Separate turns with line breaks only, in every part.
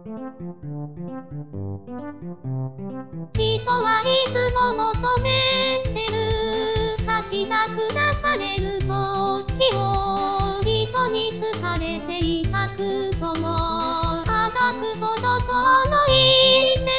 人はいつも求めてる価値が下される時を人に好かれていたくともあがくほど遠いて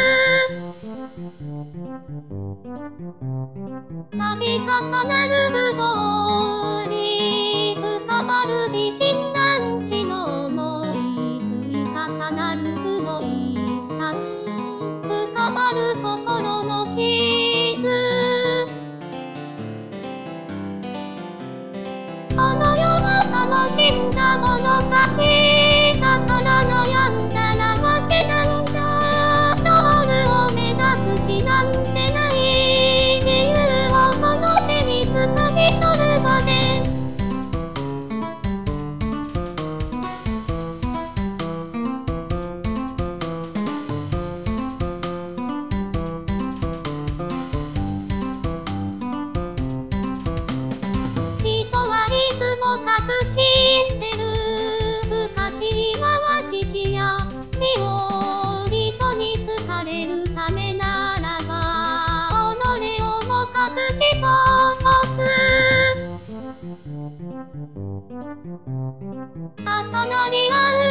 く度重なる不条理くたばる疑心暗鬼の思い積み重なる負の遺産くたばる心の傷この世は楽しんだもの勝ちだから悩んだら負けなんだゴールを目指す気なんてない自由をこの手に掴み取るまで人はいつも隠してる深き回しきや身を人に好かれるためならば己をも隠し通す重なり合う